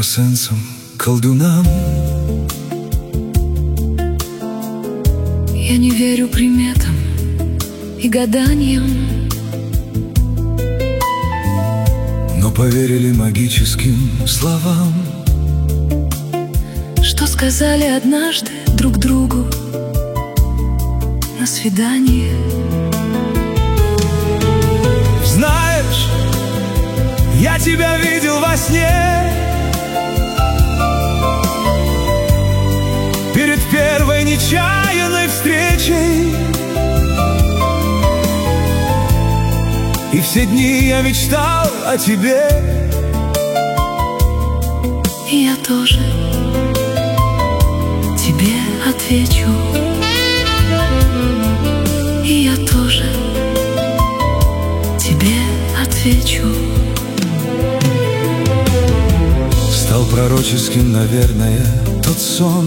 экстрасенсам, колдунам. Я не верю приметам и гаданиям, но поверили магическим словам, что сказали однажды друг другу на свидании. Знаешь, я тебя видел во сне перед первой нечаянной встречей, и все дни я мечтал о тебе. И я тоже тебе отвечу. И я тоже тебе отвечу. Стал пророческим, наверное, тот сон,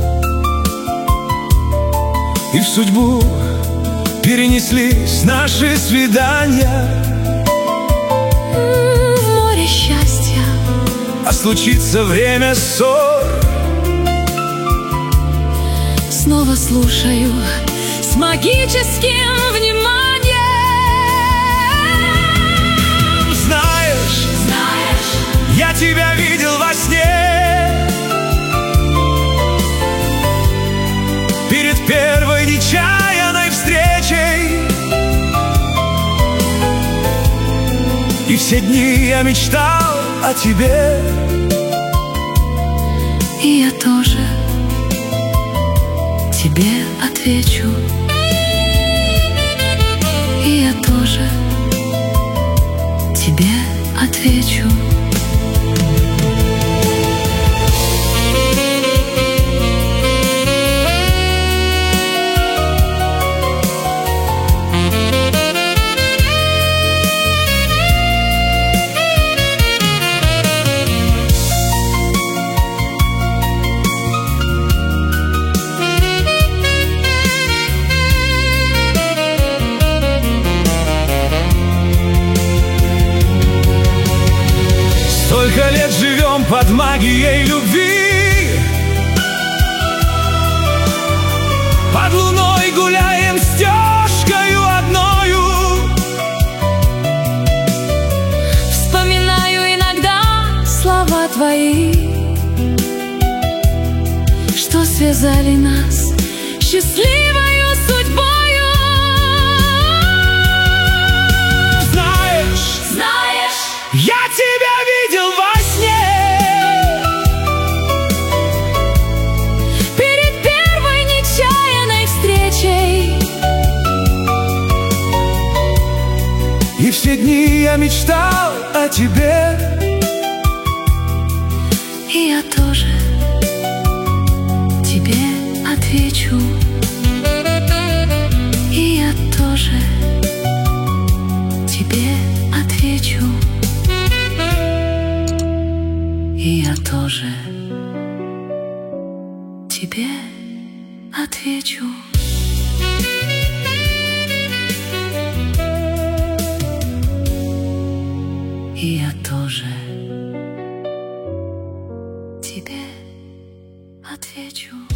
и в судьбу перенеслись наши свидания. В море счастья, А случится время ссор. снова слушаю с магическим вниманием. Знаешь, я тебя видел во сне перед первой нечаянной встречей, и все дни я мечтал о тебе. И я тоже тебе отвечу. И я тоже тебе отвечу. Столько лет живем под магией любви, под луной гуляем стежкою одною. Вспоминаю иногда слова твои, что связали нас счастливою судьбою. Знаешь, я тебя видел во сне перед первой нечаянной встречей, и все дни я мечтал о тебе. и я тоже тебе отвечу. И я тоже тебе отвечу. И я тоже тебе отвечу. И я тоже тебе отвечу.